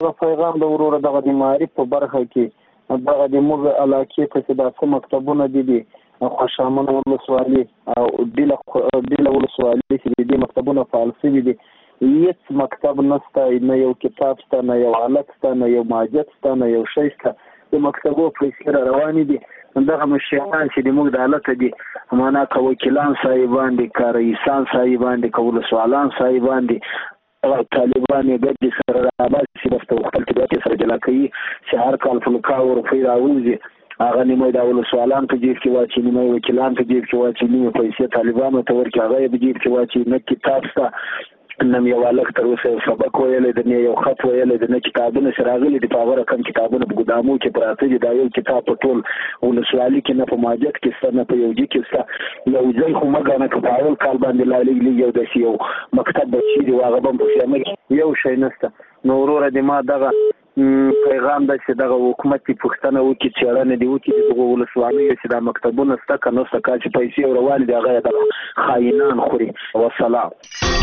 پیغام د وروره دغه د معارف په برخه کې دغه د موږ علاقې ته چې دا څه مکتبونه دي خوشامن ولسوالي او ډیله ولسوالي چې دي مکتبونه فعال شوي دي هیڅ مکتب نشته نه یو کتاب شته نه یو هلک شته نه یو ماجد شته نه یو شی شته د مکتبو پیسې را روانې دي دغه مشران چې موږ د حالت دي معنا که وکیلان صاحبان دي که رئیسان صاحبان دي که ولسوالان صاحبان دي طالبان یې ګډې سره راباسي دفتر خپل طبیعت سره جلا کوي چې هر کال فلکاو روپۍ راوځي هغه نیمه د ولسوالان په جیب کې واچي نیمه وکیلان په جیب کې واچي نیمه پیسې طالبانو ته ورکړي هغه یې په جیب کې واچي نه کتاب شته نه یو هلک تر اوسه یو سبق ویلی دی نه یو خط ویلی دی نه کتابونه چې راغلي دي په هغه رقم کتابونه په ګدامو کې پراته دي دا یو کتاب په ټول ولسوالي کې نه په ماجد کې شته نه په یوجي کې شته یو ځای خو مه ګڼه که په اول کال باندې لالېږلي یو داسې یو مکتب به چېرې و هغه به هم په سیمه کې یو شی نشته نو وروره د ما دغه پیغام ده چې دغه حکومت دې پوښتنه وکړي څېړنه دې وکړي د دغو ولسوالیو چې دا مکتبونه شته که نه شته که چې پیسې روانې دي هغه یې دغه خاینان خوري وسلام.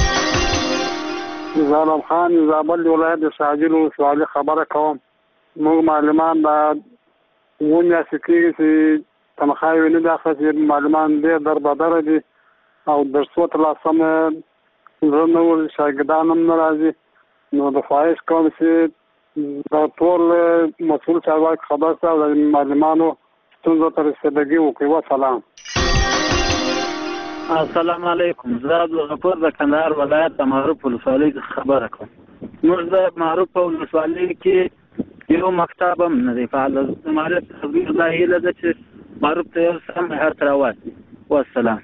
زالم خان زابل ولایت د ساجل ولسوالي خبره کوم. موږ معلمان دا ونیاسې کېږي چې تنخواه یې نه ده اخیستې معلمان ډېر دربدره دي او درسو ته لا سم زړه نه ورځي شاګردان هم نه راځي نو د خواهش کوم چې دا ټول مسؤل چارواکي خبر شه او د معلمانو ستونزو ته رسېدګي وکړي. وسلام. السلام علیکم. زه عبدالغفور د کندهار ولایت د معروف ولسوالۍ خبره کوم. موږ د معروف ولسوالۍ کې یو مکتب هم نه دی فعال. معروف تخبیر دا هیله ده چې معروف ته یو سم هر راوځي. والسلام.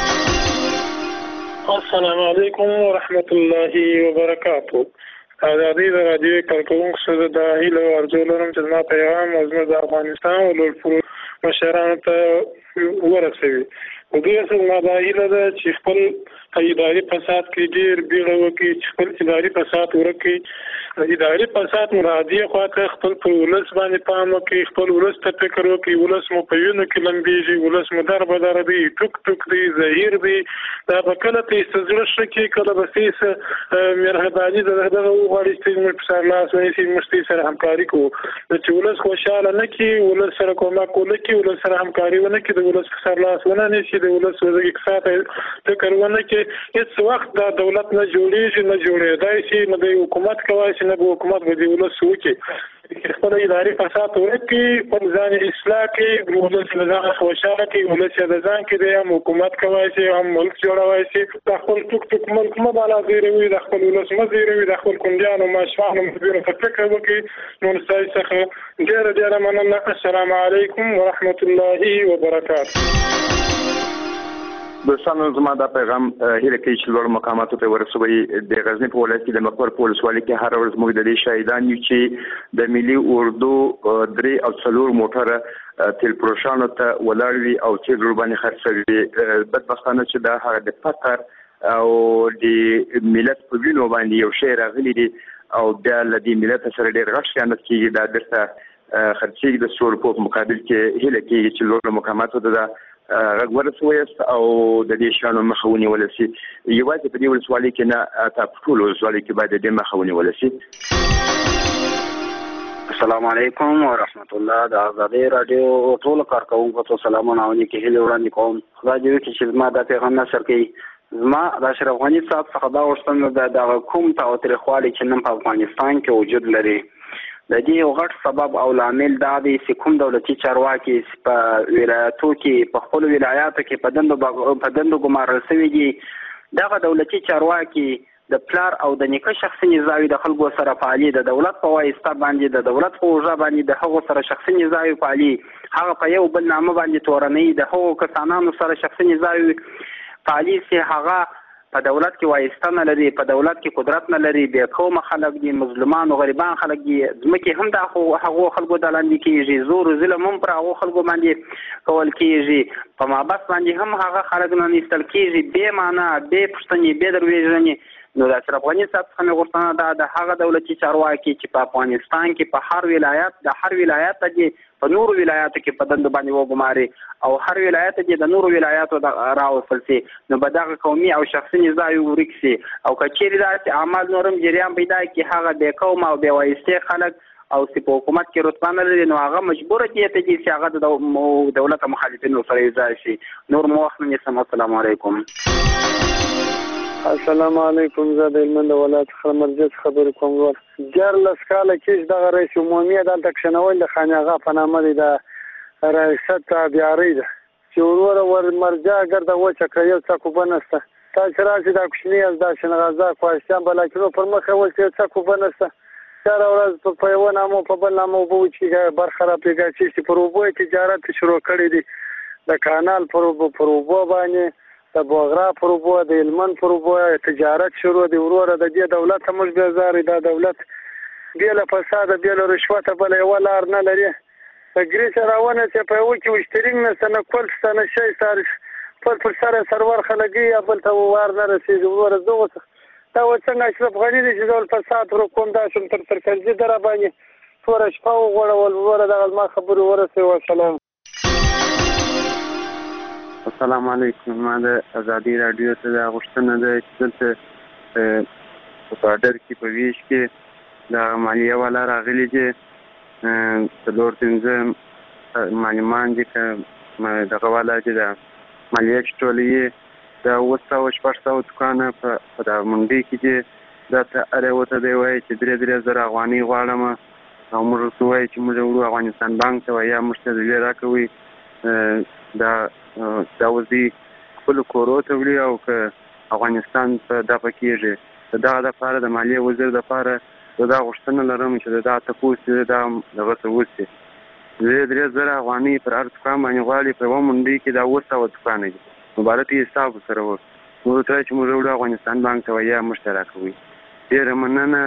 السلام علیکم ورحمت الله وبرکاته. ازادي د رادیو کارکونکو سره د هیله ارزو لرم چې زما پیغام زموږ د افغانستان ولور مشرانو ته ورسوي. دوی څنګه دا هیله ده چې خپل اداري فساد کې ډېر بیړه وکړي چې خپل اداري فساد ورکړي. اداري فساد مرادي خواته خپل پر ولس باندې پام وکړي خپل ولس ته فکر وکړي ولس مو په وینو کې لمبېږي ولس مو دربدره دی ټوک ټوک دی زهیر دی دا به کله ته استزړه شه کې کله به سیسه مهرباني دغه وغواړي چې موږ په سر لاس ونیسي موږ سره همکاري کوو چې ولس خوشحاله نه کړي ولس سره کومک ونه کړي ولس سره همکاري ونه کړي د ولس په سر لاس ونه نیسي د ولس وزګي کساته فکر ونه کې هیڅ وخت دا دولت نه جوړیږي نه جوړېدای شي نه د حکومت کوي چې نه به حکومت به د ولس وکړي خپل اداري فساد ورکړي خپل ځان اصلاح کړي ولس له ځان خوشاله کړي ولس د ځان کې د حکومت کوي چې هم ملک جوړوي چې د خپل ټوک ټوک ملک ما بالا زیروي د خپل ولس ما زیروي د خپل کونډیانو ماشومان مخبرو په فکر وکړي نو ستاسو څخه ډېر مننه. السلام علیکم ورحمت الله وبرکاته. دوستانو زما دا پیغام هیله کوي چې لوړ مقاماتو ته ورسوي. د غزني په ولایت کې د مقبر په ولسوالۍ کې هر ورځ موږ د دې شهیدان یو چې د ملي اردو 3 او 4 موټر تل پروشانو ته ولاړ وي او چې قرباني خرڅوي. بدبختانه چې دا هغه د فقر او د ملت په وینو باندې یو شی راغلی دی او بیا له دې ملت سره ډېر غټ خیانت کېږي. دا درته خرڅېږي د 100 روپو په مقابل کې هیله کېږي چې لوړ مقاماتو ته غږ ورسویست او د دې شیانو مخه ونیول شي. یوازې په دې ولسوالۍ کې نه په ټولو ولسوالیو کې باید د دې مخه ونیول شي. السلام علیکم ورحمت الله. د ازادي رادیو ټول کارکونکو ته سلامونه او نیکه هیله وړاندې کوم. خدای دې وکړي چې زما د پیغام نشر کړي. زما د اشرف غني صاحب څخه دا غوښتنه ده د کوم تاوتریخوالي چې نن په افغانستان کې وجود لري د دې یو غټ سبب او لامل دا دی چې کوم دولتي چارواکي په ولایتو کې په خپل ولایاتو کې په دندو ګمارل شوي دي. دغه دولتي چارواکي د پلار او د نیکه شخصي نزاوي د خلکو سره فعالي د دولت په واسطه باندې د دولت په اوږه باندې د هغو سره شخصي نزاوي فعالي هغه په یو بل نامه باندې تورنۍ د هغو کسانانو سره شخصي نزاوي فعالي چې هغه په دولت کې وایسته نه لري په دولت کې قدرت نه لري بې قومه خلک دي مظلومان او غریبان خلک دي ځمکې هم د هغو خلکو د لاندې کېږي زور او ظلم هم پر هغو خلکو باندې کول کېږي په مابس باندې هم هغه خلک نه نیستل کېږي بې معنا بې پوښتنې بې دروېژنې نو د اشرف غني صاحب څخه مې غوښتنه ده د هغه دولتي چارواکي چې په افغانستان کې په هر ولایت کې په نورو ولایاتو کې په دندو باندې وګماري او هر ولایت کې د نورو ولایاتو راوصل سي نو به دغه قومي او شخصي نزاع ورک سي او که چیرې داسې اعمال نورم جریان پیدا کړي هغه بې قومه او بې وایستې خلک او چې په حکومت کې رتبه نه لري نو هغه مجبوره کېږي چې هغه د دولت مخالفینو سره یوځای شي. نور مو وخت نه نیسم. السلام علیکم. السلام علیکم. زه د هلمند ولایت څخه مرجس خبرې کوم. 14 کاله کېږي دغه رئیس عمومي دلته کښېنول د خان اغا په نامه دی د ریاست تابعیاري ده چې وروره ور مرجع ګرده وچه کړه یو څه کوبه نشته. تا چې راشي دا کوچني از دا شنغازه خواشتیان به لاکینو پر مخ یې ول چې یو څه کوبه نشته. چاره ورځ په یوه نامو په بل نامو اوبه وچېږي برخه راپرېږي چې پر اوبو یې تجارت شروع کړی دی د کانال پر اوبو باندې د بوغرا پر اوبو د هلمند پر اوبو تجارت شروع دی. وروره د دې دولت ته موږ بیزار دا دولت بې له فساده بې له رشوته بله یوه لار نه لري. د ګریس راونه چې په یوه کې وشترینګ نشته نه کول شته نه شی شته پر سره سرور خلګي یا بل ته وار نه رسېږي. وروره زه اوس دا څنګه اشرف غني دی چې ډول فساد ورکوم دا شم تر کرزي دره باندې توره شپه وغوړول. وروره دغه زما خبرې ورسوي. وسلام. السلام علیکم. ما د ازادي راډیو ته دا غوښتنه ده چې دلته په باډر کې په ویش کې د مالیه والا راغلي دي 4-5 معلمان دي که دغه والا چې د مالیه چې ټولوي دا 700-800 دکانه په دا منډۍ کې دي دا ته هر یوه ته دی وایي چې 3,000 افغانۍ غواړم او موږ ورته وایي چې موږ وړو افغانستان بانک ته وایي یا موږ ته ډېر راکوي دا وځي خپلو کورو ته وړي او که افغانستان په دغه کېږي د دغه دپاره د مالیې وزیر دپاره زه دا غوښتنه لرم چې د دغه تپوس چې دا دغه ته وشي 3,000 افغانۍ پر هر دکان باندې غواړي په یوه منډۍ کې دا 700 دکانه دي مبارک یې حساب سره و موږ ته چې موږ وړو افغانستان بانک ته وایي یا موږ ته راکوي. ډېره مننه.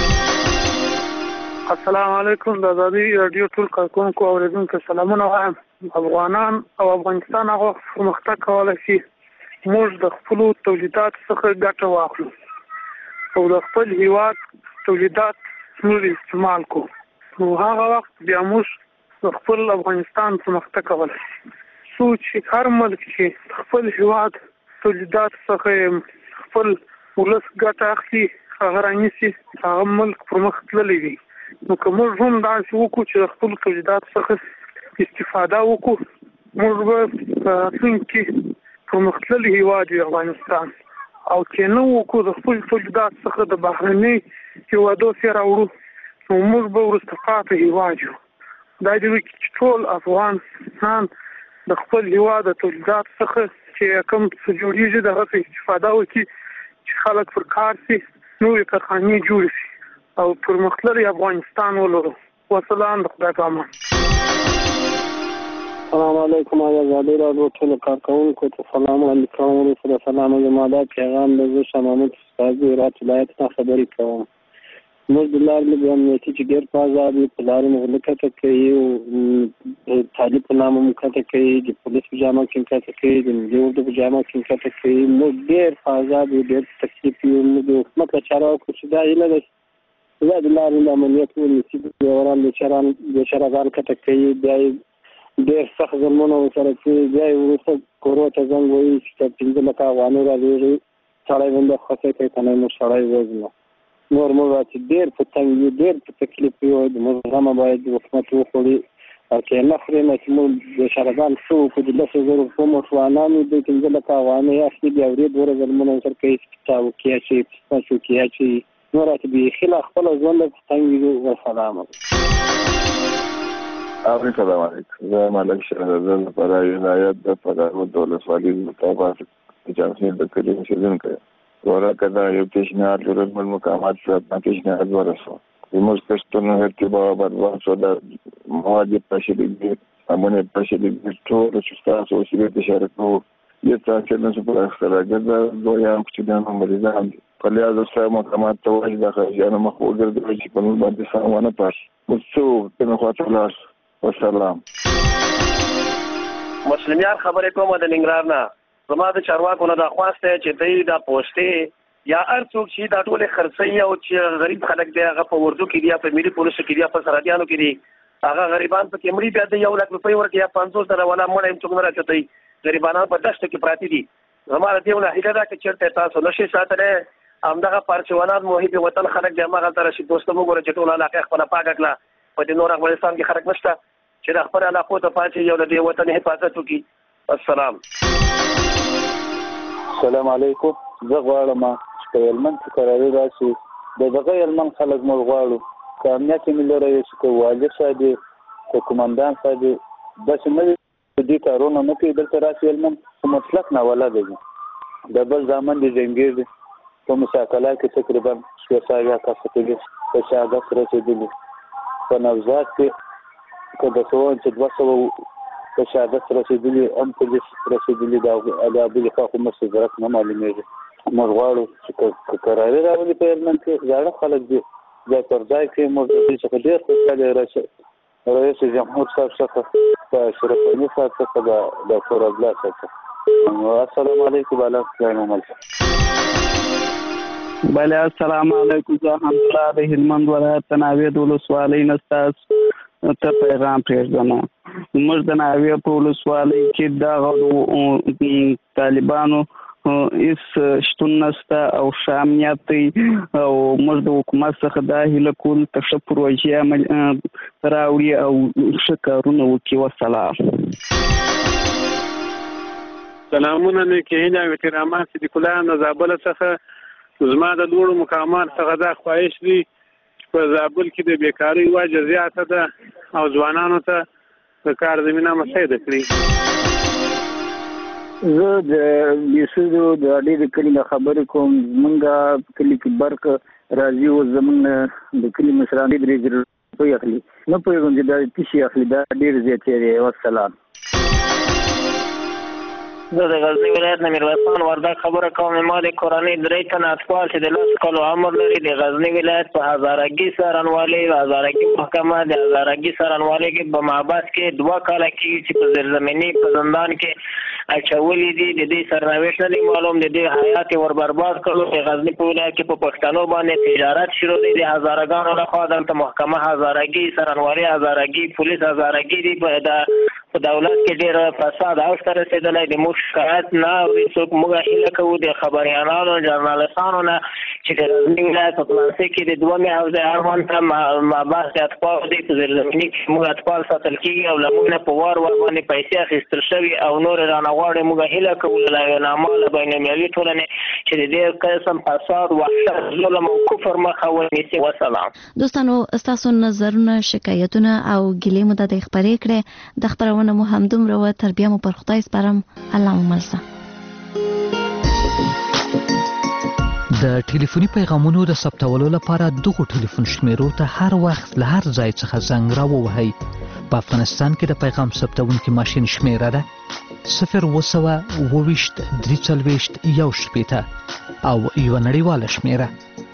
السلام علیکم. د ازادي راډیو ټول کارکوونکو او اورېدونکو سلامونه وایم. افغانان او افغانستان هغه پرمختګ کولی شي موږ د خپلو تولیداتو څخه ګټه واخلو او د خپل هیواد تولیدات موږ استعمال کړو نو هغه وخت بیا موږ د خپل افغانستان پرمختګ کولی شي. څو چې هر ملک چې خپل هیواد تولیدات څخه خپل ولس ګټه اخلي هغه رانیسي هغه ملک پرمخ تللی وي. نو که موږ هم داسې وکړو چې د خپلو تولیداتو څخه استفاده وکړو موږ به په راتلونکي کې پرمختللی هیواد وي افغانستان او چې نه وکړو د خپل تولیدات څخه د بهرني هیوادو سره راوړو نو موږ به وروسته پاتې هیواد یو. دا دې وکړي چې ټول افغانستان د خپل هیواد د تولیدات څخه چې کوم څه جوړیږي د هغه استفاده وکړي چې خلک پر کار سي نوې کارخانې جوړې سي او پرمختللی افغانستان ولرو. وسلام. د خدای په امان. السلام علیکم. ازادي راډیو ټول کارکوونکو ته سلام علیکم. وروسته د سلام زما دا پیغام د زه شاه محمود استازي هرات ولایت نه خبرې کوم. موږ د لارې د امنیتي چې ډېر په ازاد وي په لارې مو کته کوي او طالب په نامه مو کته کوي د پولیس په جامه کې کته کوي د ملي اردو په جامه کې کته کوي. موږ ډېر په ازاد وي ډېر تکلیف یو موږ د حکومت له چارواکو چې دا هیله ده چې دا د لارې د امنیت ونیسي وران د چراګان کته کوي بیا یې ډېر سخت ظلمونه ورسره کوي بیا یې وروسته کورو ته زنګ وایي چې تر 15 لکه افغانۍ رالېږي سړی باندې خوښۍ کوي که نه موږ سړی وژنو. نور موږ چې ډېر په تنګ یو ډېر په تکلیف یو د موږ غمه باید حکومت وخوري او که نه خوري نه چې موږ د شرګان څه وکړو د 10,000 روپو موټروانان دوی 15 لکه افغانۍ اخلي بیا ورې دوره ظلمونه ورسره کوي کتاب وکړي اچوي پسپس وکړي اچوي نو راته بیخي لا خپله ژوند په تنګ وي. وسلام. السلام علیکم. زه ملک شهزاده د فراه ولایت د فراه د ولسوالۍ مطابق د جمشید د کلي اوسېدونکی یم. ورکه دا یو پیشنهاد لرل من مقامات صاحب نه پیشنهاد ورسو زموږ کښتونو ارتباط برباد شو د مواد پاشلي امونه پاشلي ټول چې تاسو وسیله ته شارکو یې تاسو نه څه په اخره ګرځا دویان چې د مریضان په لحاظ سره مقامات ته وایي د خارجانو مخ وګرځي چې په موږ باندې سامان پاش مڅو په خاطر لاس. والسلام. مسلمیان خبرې کوم د ننګرهار نه زما د چارواکو نه دا خواسته چې دوی دا پوسټې یا هر څوک چې دا ټول خرڅي او چې غریب خلک دی هغه په اردو کې دی په ملي پولیسو کې دی په سرحدیانو کې دی هغه غریبان په کې مړي بیا د 1 لک روپۍ ورکړي یا 500 ولا مړ هم څوک نه راچوي غریبانو په دشت کې پراته دي زموږ دیونه هیله ده چې چیرته تاسو نشي ساتره همدغه پارچوانات محب وطن خلک د هغه تر شي دوستو وګوره چې ټول علاقه خپل پاک کړه په دې نور افغانستان کې خلک نشته چې د خپل علاقو ته پاتې یو د وطن حفاظت وکړي. السلام علیکم. زه غواړم چې هلمند کې قراري راشي دغه هلمند خلک موږ غواړو که امنیت ملي رئیس که والي صاحب که قومندان صاحب داسې نه دې کارونه نه کوي دلته راشي هلمند په مطلق ناولده دي د بل زامن دي جنګیر دي په مساکله کې تقریبا 600 کسه دي په شهادت رسېدلي په نوزاد کې که د څو چې 200 په شهادت رسېدلي هم پولیس رسېدلي د ابوالي خوا خو مو وزارت نه معلومېږي موږ غواړو چې قراري راولي په هلمند کې زاړه خلک دي ځای پر ځای کې موږ د دې څخه ډېر خوشحاله رئیس جمهور صاحب څخه د اشرف غني صاحب څخه د ډاکټر عبدالله صاحب څخه. السلام علیکم بله السلام علیکم. زه حمدالله د هلمند ولایت ناوید ولسوالۍ نه ستاسو ته پیغام پرېږدم. موږ د ناوید په ولسوالۍ کې دغه طالبانو هیڅ شتون نشته او ښه امنیت دی او موږ د حکومت څخه دا هیله کوو ته ښه پروژې راوړي او ښه کارونه وکړي. وسلام. سلامونه نیکې هیلې او احترامات صدیق الله د زابل څخه. زما د لوړو مقامات څخه دا خواهش دی چې په زابل کې د بیکارۍ وجه زیاته ده او ځوانانو ته د کار زمینه مساعده کړي. زه د یسوع د اړې د کلي خبرې کوم. موږ کلي کې برق راځي او زمونږ د کلي مشران درې روپۍ اخلي نه پوهېږم چې دا څه اخلي دا ډېر زیاتې دی. والسلام. زه د غزني ولایت نه میرویس خان وردګ خبره کوم. ما د کورنۍ 3 تنه اطفال چې د 10 کالو عمر لري د غزني ولایت په هزارګي سرنوالي هزارګي محکمه د هزارګي سرنوالي کې په محبس کې 2 کاله کې چې په زیرزمینی په زندان کې اچولې دي. د دې سرنوشت نه معلوم د دې حیات ور برباد کړو. د غزني په ولایت کې په پښتنو باندې تجارت شروع دي د هزارګانو لخوا دلته محکمه هزارګي سرنوالي هزارګي پولیس هزارګي دي په دولت کې ډېر فساد اوج ته رسېدلی د موږ شکایت نه اوري څوک. موږ هیله کوو د خبریالانو ژورنالستانو نه چې د غزني ولایت په پلانسي کې د 2 حوزې اړوند ته محبس د اطفال دی په زیرزمیني کې موږ اطفال ساتل کېږي او له موږ نه په وار باندې پیسې اخیستل شوي او نور رانه غواړي. موږ هیله کوو له یونامه له بینالمللي ټولنې چې د دې قسم فساد وحشت ظلم او کفر مخه ونیسي. وسلام. دوستانو ستاسو نظرونه شکایتونه او ګیلې مو د خبرې کړې د خبرونه مو همدومره و تر بیا مو پر خدای سپارم. الله مو ملسه. د ټلیفوني پیغامونو د ثبتولو لپاره دغه ټلیفون شمیرو ته هر وخت له هر ځای څخه زنګ راووهئ. په افغانستان کې د پیغام ثبتونکي ماشین شمیره ده 020 340 1 او یو نړیواله شمیره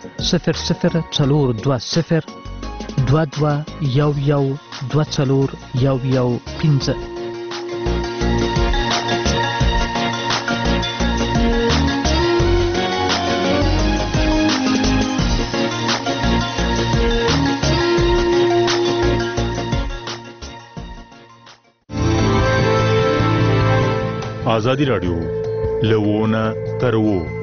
0040 22 11 24 آزادی راډیو لوونه ترو